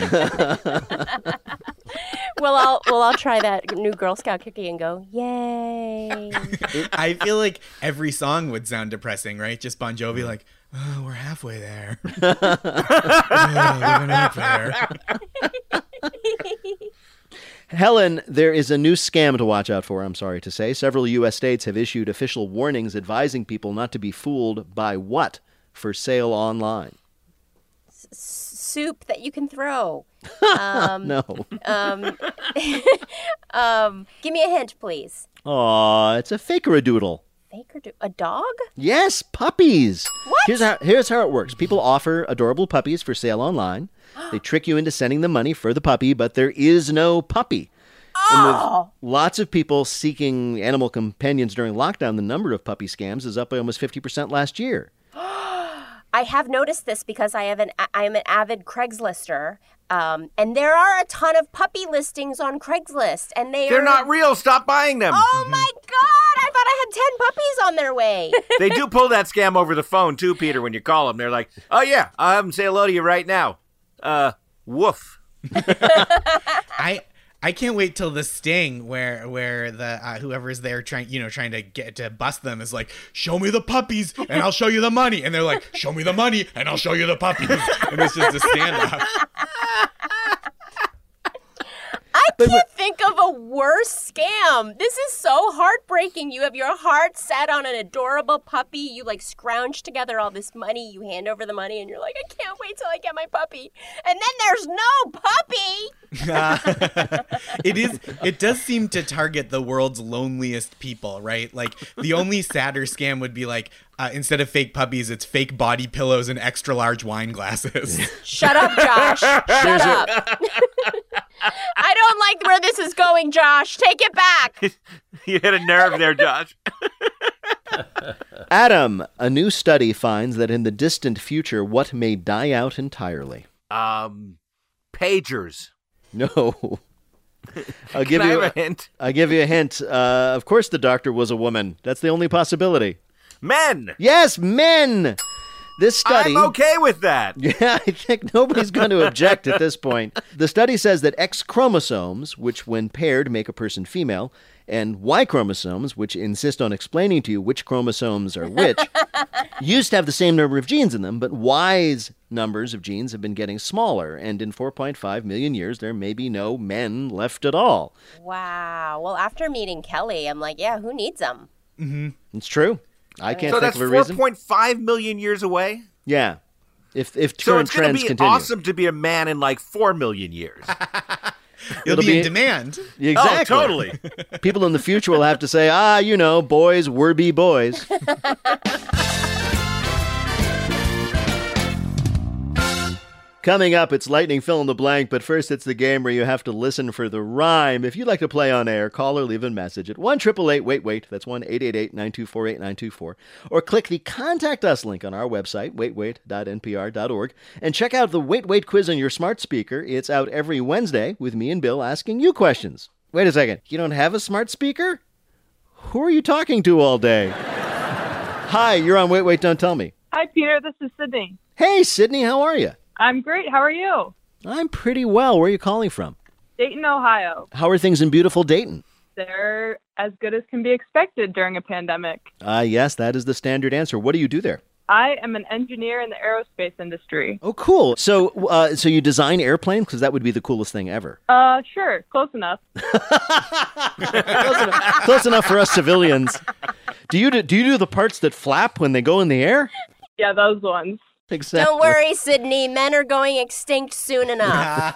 Well, I'll well I'll try that new Girl Scout cookie and go, yay. I feel like every song would sound depressing, right? Just Bon Jovi like, oh, we're halfway there. Oh, living up there. Helen, there is a new scam to watch out for, I'm sorry to say. Several U S states have issued official warnings advising people not to be fooled by what for sale online? S- soup that you can throw. Um, no. um, um, give me a hint, please. Aw, it's a faker-a-doodle. Fake or do a dog? Yes, puppies. What? Here's how, here's how it works. People offer adorable puppies for sale online. They trick you into sending them money for the puppy, but there is no puppy. And with lots of people seeking animal companions during lockdown, the number of puppy scams is up by almost fifty percent last year. I have noticed this because I have an I am an avid Craigslister, um, and there are a ton of puppy listings on Craigslist, and they They're are not real. Stop buying them. Oh my God! I thought I had ten puppies on their way. They do pull that scam over the phone too, Peter. When you call them, they're like, "Oh yeah, I'll have them say hello to you right now." Uh, woof. I. I can't wait till the sting where where the uh, whoever's there trying you know trying to get to bust them is like, show me the puppies and I'll show you the money, and they're like, show me the money and I'll show you the puppies, and it's just a standoff. I can't think of a worse scam. This is so heartbreaking. You have your heart set on an adorable puppy. You like scrounge together all this money. You hand over the money and you're like, I can't wait till I get my puppy. And then there's no puppy. Uh, it is. It does seem to target the world's loneliest people, right? Like the only sadder scam would be like, uh, instead of fake puppies, it's fake body pillows and extra large wine glasses. Shut up, Josh. Shut up. I don't like where this is going, Josh. Take it back. You hit a nerve there, Josh. Adam, a new study finds that in the distant future, what may die out entirely? Um, pagers. No. I'll give Can I you have a hint? I'll give you a hint. Uh, of course, the doctor was a woman. That's the only possibility. Men. Yes, men. This study... I'm okay with that. Yeah, I think nobody's going to object at this point. The study says that X chromosomes, which when paired make a person female, and Y chromosomes, which insist on explaining to you which chromosomes are which, used to have the same number of genes in them, but Y's numbers of genes have been getting smaller, and in four point five million years, there may be no men left at all. Wow. Well, after meeting Kelly, I'm like, yeah, who needs them? Mm-hmm. It's true. I can't so think that's of a four reason. four point five million years away? Yeah. If if So current it's going to trends be continue. awesome to be a man in like four million years. You'll It'll be in be- demand. Exactly. Oh, totally. People in the future will have to say, ah, you know, boys were be boys. Coming up, it's Lightning Fill in the Blank, but first it's the game where you have to listen for the rhyme. If you'd like to play on air, call or leave a message at one eight eight eight wait wait, that's one eight eight eight nine two four eight nine two four, or click the Contact Us link on our website, wait wait dot n p r dot org, and check out the Wait Wait quiz on your smart speaker. It's out every Wednesday with me and Bill asking you questions. Wait a second, you don't have a smart speaker? Who are you talking to all day? Hi, you're on Wait Wait, Don't Tell Me. Hi, Peter. This is Sydney. Hey, Sydney, how are you? I'm great. How are you? I'm pretty well. Where are you calling from? Dayton, Ohio. How are things in beautiful Dayton? They're as good as can be expected during a pandemic. Ah, uh, yes, that is the standard answer. What do you do there? I am an engineer in the aerospace industry. Oh, cool. So, uh, so you design airplanes? Because that would be the coolest thing ever. Uh, sure. Close enough. close enough. Close enough for us civilians. Do you do, do you do the parts that flap when they go in the air? Yeah, those ones. Exactly. Don't worry, Sydney. Men are going extinct soon enough.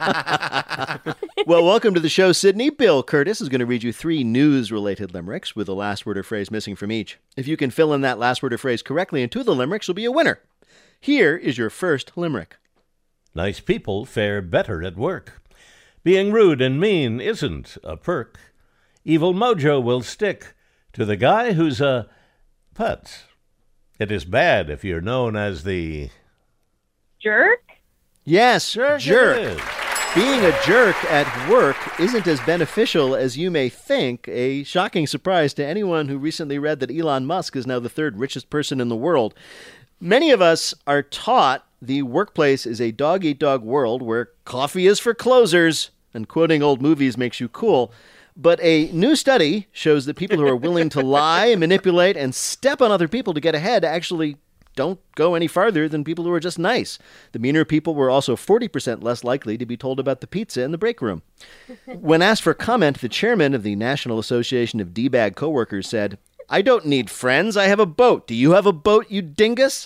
Well, welcome to the show, Sydney. Bill Curtis is going to read you three news-related limericks with a last word or phrase missing from each. If you can fill in that last word or phrase correctly into the limericks, you'll be a winner. Here is your first limerick. Nice people fare better at work. Being rude and mean isn't a perk. Evil mojo will stick to the guy who's a putz. It is bad if you're known as the... Jerk? Yes, Jerk. jerk. Being a jerk at work isn't as beneficial as you may think. A shocking surprise to anyone who recently read that Elon Musk is now the third richest person in the world. Many of us are taught the workplace is a dog-eat-dog world where coffee is for closers, and quoting old movies makes you cool. But a new study shows that people who are willing to lie, manipulate, and step on other people to get ahead actually don't go any farther than people who are just nice. The meaner people were also forty percent less likely to be told about the pizza in the break room. When asked for comment, the chairman of the National Association of D-Bag Coworkers said, "I don't need friends. I have a boat. Do you have a boat, you dingus?"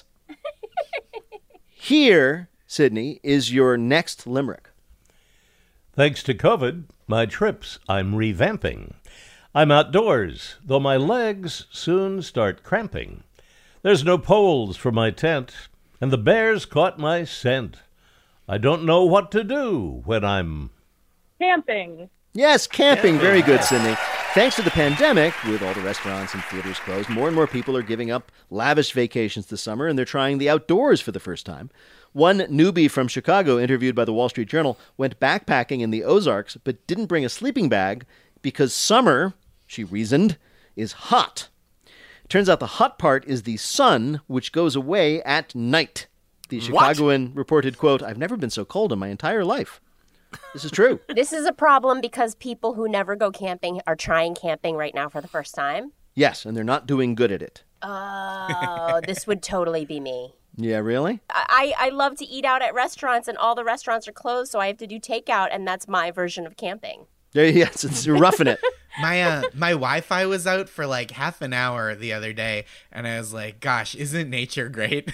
Here, Sydney, is your next limerick. Thanks to COVID, my trips I'm revamping. I'm outdoors, though my legs soon start cramping. There's no poles for my tent, and the bears caught my scent. I don't know what to do when I'm... Camping. Yes, camping. Very good, Sydney. Thanks to the pandemic, with all the restaurants and theaters closed, more and more people are giving up lavish vacations this summer, and they're trying the outdoors for the first time. One newbie from Chicago, interviewed by the Wall Street Journal, went backpacking in the Ozarks, but didn't bring a sleeping bag because summer, she reasoned, is hot. Turns out the hot part is the sun, which goes away at night. The Chicagoan what? reported, quote, "I've never been so cold in my entire life." This is true. This is a problem because people who never go camping are trying camping right now for the first time. Yes, and they're not doing good at it. Oh, this would totally be me. Yeah, really? I, I love to eat out at restaurants, and all the restaurants are closed, so I have to do takeout, and that's my version of camping. Yes, it's, you're roughing it. My uh, my Wi-Fi was out for like half an hour the other day, and I was like, gosh, isn't nature great?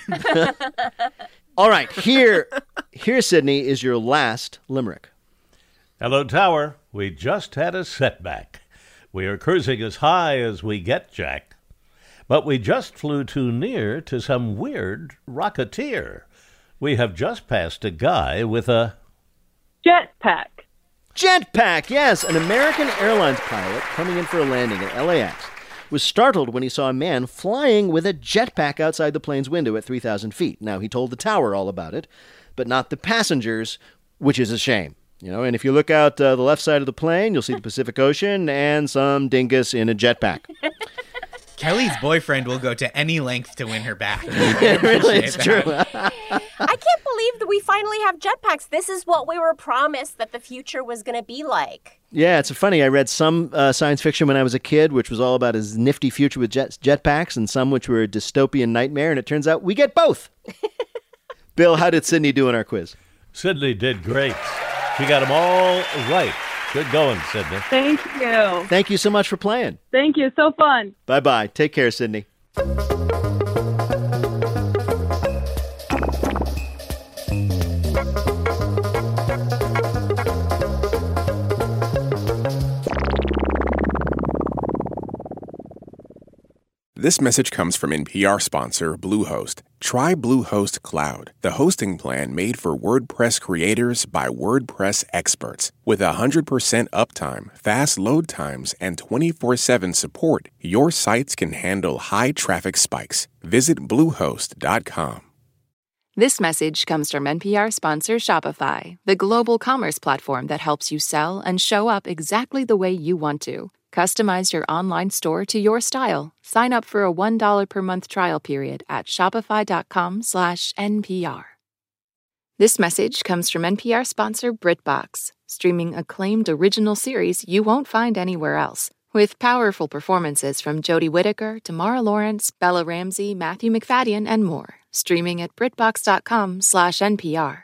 All right, here, here, Sydney, is your last limerick. Hello, Tower. We just had a setback. We are cruising as high as we get, Jack. But we just flew too near to some weird rocketeer. We have just passed a guy with a... Jetpack. Jetpack, yes. An American Airlines pilot coming in for a landing at L A X was startled when he saw a man flying with a jetpack outside the plane's window at three thousand feet. Now, he told the tower all about it, but not the passengers, which is a shame. You know, and if you look out uh, the left side of the plane, you'll see the Pacific Ocean and some dingus in a jetpack. Kelly's boyfriend will go to any length to win her back. It really is true. I can't believe that we finally have jetpacks. This is what we were promised that the future was going to be like. Yeah, it's funny. I read some uh, science fiction when I was a kid, which was all about his nifty future with jet jetpacks, and some which were a dystopian nightmare, and it turns out we get both. Bill, how did Sydney do in our quiz? Sydney did great. She got them all right. Good going, Sydney. Thank you. Thank you so much for playing. Thank you. So fun. Bye-bye. Take care, Sydney. This message comes from N P R sponsor Bluehost. Try Bluehost Cloud, the hosting plan made for WordPress creators by WordPress experts. With one hundred percent uptime, fast load times, and twenty-four seven support, your sites can handle high traffic spikes. Visit Bluehost dot com. This message comes from N P R sponsor Shopify, the global commerce platform that helps you sell and show up exactly the way you want to. Customize your online store to your style. Sign up for a one dollar per month trial period at shopify.com slash NPR. This message comes from N P R sponsor BritBox, streaming acclaimed original series you won't find anywhere else. With powerful performances from Jodie Whittaker, Tamara Lawrence, Bella Ramsey, Matthew McFadden, and more. Streaming at BritBox.com slash NPR.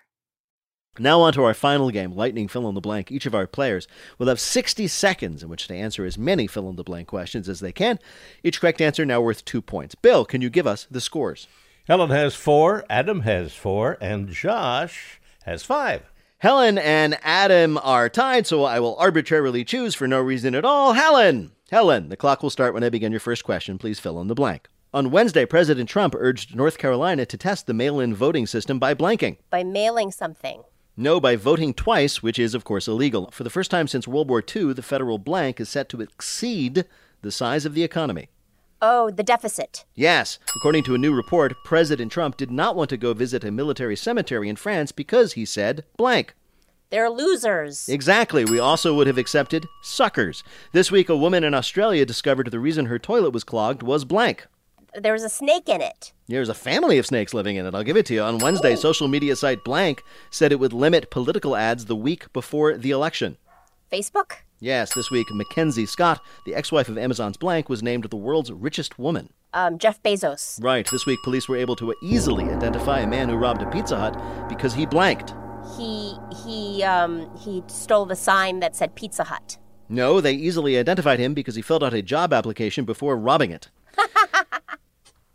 Now on to our final game, Lightning Fill-in-the-Blank. Each of our players will have sixty seconds in which to answer as many fill-in-the-blank questions as they can. Each correct answer now worth two points. Bill, can you give us the scores? Helen has four, Adam has four, and Josh has five. Helen and Adam are tied, so I will arbitrarily choose for no reason at all. Helen! Helen, the clock will start when I begin your first question. Please fill in the blank. On Wednesday, President Trump urged North Carolina to test the mail-in voting system by blanking. By mailing something. No, by voting twice, which is, of course, illegal. For the first time since World War Two, the federal blank is set to exceed the size of the economy. Oh, the deficit. Yes. According to a new report, President Trump did not want to go visit a military cemetery in France because, he said, blank. They're losers. Exactly. We also would have accepted suckers. This week, a woman in Australia discovered the reason her toilet was clogged was blank. There was a snake in it. There's a family of snakes living in it. I'll give it to you. On Wednesday, Ooh. social media site Blank said it would limit political ads the week before the election. Facebook? Yes, this week, Mackenzie Scott, the ex-wife of Amazon's Blank, was named the world's richest woman. Um, Jeff Bezos. Right. This week, police were able to easily identify a man who robbed a Pizza Hut because he blanked. He, he, um, he stole the sign that said Pizza Hut. No, they easily identified him because he filled out a job application before robbing it.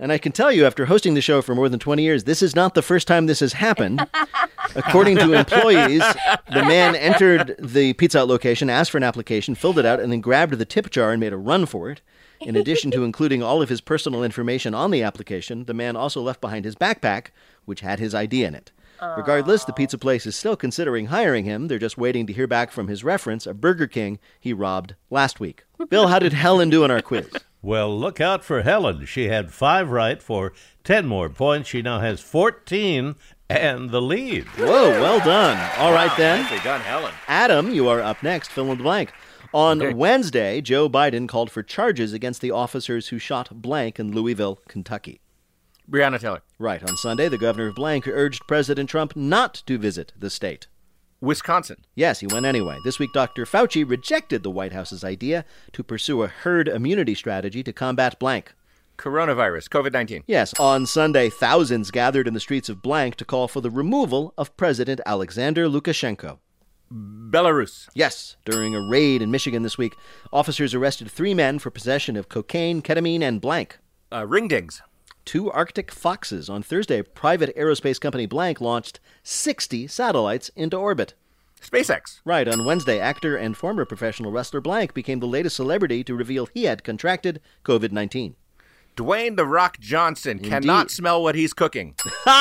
And I can tell you, after hosting the show for more than twenty years, this is not the first time this has happened. According to employees, the man entered the Pizza Hut location, asked for an application, filled it out, and then grabbed the tip jar and made a run for it. In addition to including all of his personal information on the application, the man also left behind his backpack, which had his I D in it. Regardless, the pizza place is still considering hiring him. They're just waiting to hear back from his reference, a Burger King he robbed last week. Bill, how did Helen do in our quiz? Well, look out for Helen. She had five right for ten more points. She now has fourteen and the lead. Whoa, well done. All right, Wow, then. nicely done, Helen. Adam, you are up next. Fill in the blank. On Okay. Wednesday, Joe Biden called for charges against the officers who shot blank in Louisville, Kentucky. Breonna Taylor. Right. On Sunday, the governor of blank urged President Trump not to visit the state. Wisconsin. Yes, he went anyway. This week, Doctor Fauci rejected the White House's idea to pursue a herd immunity strategy to combat blank. Coronavirus, covid nineteen. Yes, on Sunday, thousands gathered in the streets of blank to call for the removal of President Alexander Lukashenko. Belarus. Yes, during a raid in Michigan this week, officers arrested three men for possession of cocaine, ketamine, and blank. Uh, ringdings. Two Arctic foxes. On Thursday, private aerospace company blank launched sixty satellites into orbit. SpaceX. Right. On Wednesday, actor and former professional wrestler blank became the latest celebrity to reveal he had contracted covid nineteen. Dwayne The Rock Johnson cannot smell what he's cooking.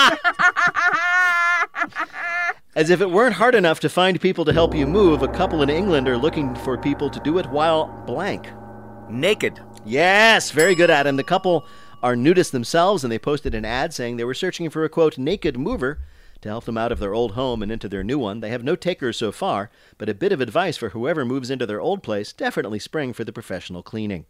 As if it weren't hard enough to find people to help you move, a couple in England are looking for people to do it while blank. Naked. Yes, very good, Adam. The couple are nudists themselves, and they posted an ad saying they were searching for a, quote, naked mover to help them out of their old home and into their new one. They have no takers so far, but a bit of advice for whoever moves into their old place, definitely spring for the professional cleaning.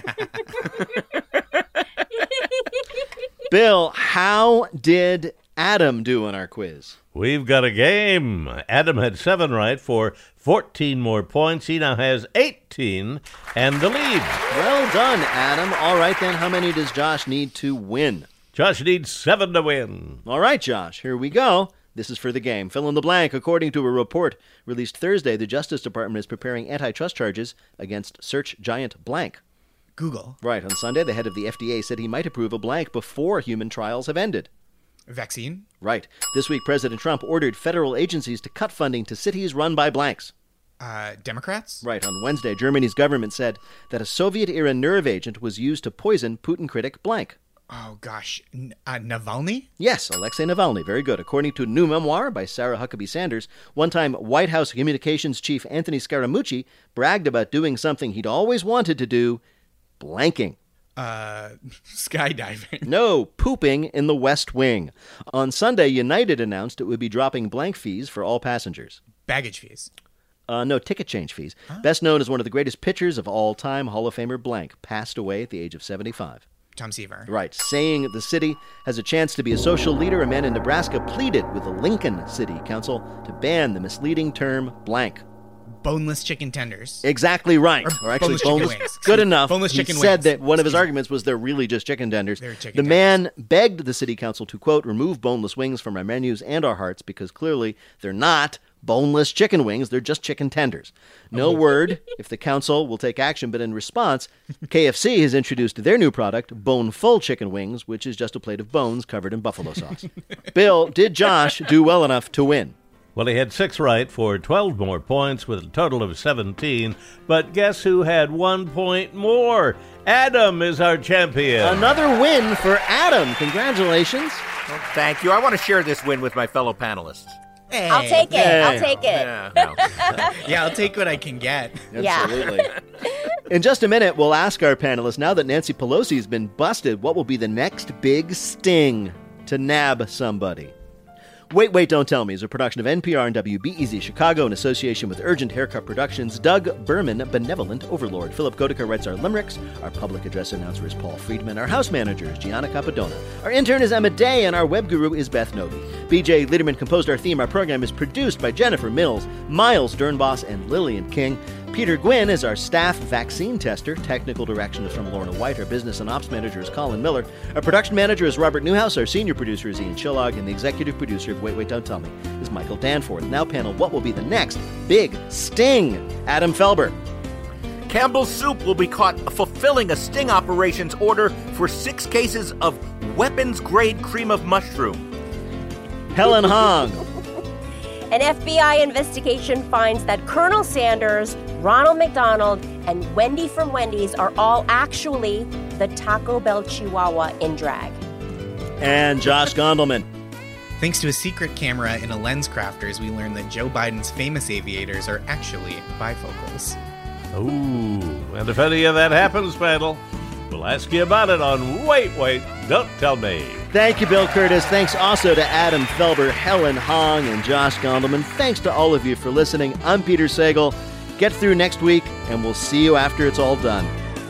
Bill, how did Adam do on our quiz? We've got a game. Adam had seven right for fourteen more points. He now has eighteen and the lead. Well done, Adam. All right, then, how many does Josh need to win? Josh needs seven to win. All right, Josh, here we go. This is for the game. Fill in the blank. According to a report released Thursday, the Justice Department is preparing antitrust charges against search giant blank. Google. Right. On Sunday, the head of the F D A said he might approve a blank before human trials have ended. Vaccine? Right. This week, President Trump ordered federal agencies to cut funding to cities run by blanks. Uh, Democrats? Right. On Wednesday, Germany's government said that a Soviet-era nerve agent was used to poison Putin critic blank. Oh, gosh. N- uh, Navalny? Yes, Alexei Navalny. Very good. According to a new memoir by Sarah Huckabee Sanders, one-time White House communications chief Anthony Scaramucci bragged about doing something he'd always wanted to do, blanking. Uh, skydiving. No, pooping in the West Wing. On Sunday, United announced it would be dropping blank fees for all passengers. Baggage fees. Uh, no, ticket change fees. Huh? Best known as one of the greatest pitchers of all time, Hall of Famer blank, passed away at the age of seventy-five. Tom Seaver. Right. Saying the city has a chance to be a social leader, a man in Nebraska pleaded with the Lincoln City Council to ban the misleading term blank. Boneless chicken tenders. Exactly right. Or, or actually, boneless, boneless chicken wings. Good enough. Boneless he chicken said wings. that one of his Excuse arguments was they're really just chicken tenders. They're chicken the tenders. man begged the city council to, quote, remove boneless wings from our menus and our hearts because clearly they're not boneless chicken wings. They're just chicken tenders. No Oh. word if the council will take action, but in response, K F C has introduced their new product, Bone-Full Chicken Wings, which is just a plate of bones covered in buffalo sauce. Bill, did Josh do well enough to win? Well, he had six right for twelve more points with a total of seventeen. But guess who had one point more? Adam is our champion. Another win for Adam. Congratulations. Well, thank you. I want to share this win with my fellow panelists. Hey. I'll take it. Hey. I'll take it. Yeah, no. Yeah, I'll take what I can get. Absolutely. In just a minute, we'll ask our panelists, now that Nancy Pelosi has been busted, what will be the next big sting to nab somebody? Wait, Wait, Don't Tell Me is a production of N P R and W B E Z Chicago in association with Urgent Haircut Productions. Doug Berman, Benevolent Overlord. Philip Goedeke writes our limericks. Our public address announcer is Paul Friedman. Our house manager is Gianna Capadona. Our intern is Emma Day, and our web guru is Beth Novi. B J Liederman composed our theme. Our program is produced by Jennifer Mills, Miles Dernboss, and Lillian King. Peter Gwynn is our staff vaccine tester. Technical direction is from Lorna White. Our business and ops manager is Colin Miller. Our production manager is Robert Newhouse. Our senior producer is Ian Chillog. And the executive producer of Wait, Wait, Don't Tell Me is Michael Danforth. Now, panel, what will be the next big sting? Adam Felber. Campbell's Soup will be caught fulfilling a sting operations order for six cases of weapons-grade cream of mushroom. Helen Hong. An F B I investigation finds that Colonel Sanders, Ronald McDonald, and Wendy from Wendy's are all actually the Taco Bell Chihuahua in drag. And Josh Gondelman. Thanks to a secret camera in a lens crafters, we learned that Joe Biden's famous aviators are actually bifocals. Ooh, and if any of that happens, panel, we'll ask you about it on Wait, Wait, Don't Tell Me. Thank you, Bill Curtis. Thanks also to Adam Felber, Helen Hong, and Josh Gondelman. Thanks to all of you for listening. I'm Peter Sagal. Get through next week, and we'll see you after it's all done.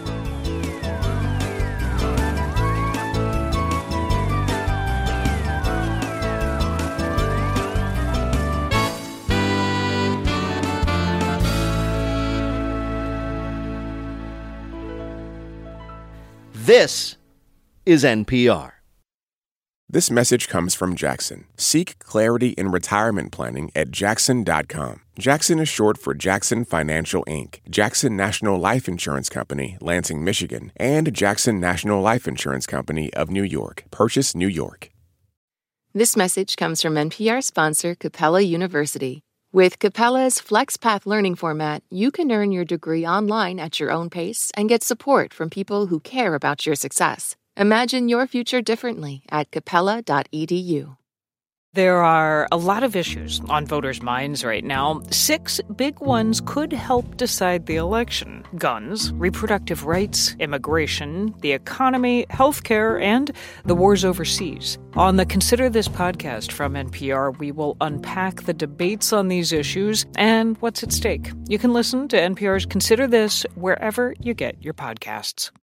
This is N P R. This message comes from Jackson. Seek clarity in retirement planning at Jackson dot com. Jackson is short for Jackson Financial Incorporated, Jackson National Life Insurance Company, Lansing, Michigan, and Jackson National Life Insurance Company of New York, Purchase, New York. This message comes from N P R sponsor Capella University. With Capella's FlexPath learning format, you can earn your degree online at your own pace and get support from people who care about your success. Imagine your future differently at capella dot e d u. There are a lot of issues on voters' minds right now. Six big ones could help decide the election: guns, reproductive rights, immigration, the economy, healthcare, and the wars overseas. On the Consider This podcast from N P R, we will unpack the debates on these issues and what's at stake. You can listen to N P R's Consider This wherever you get your podcasts.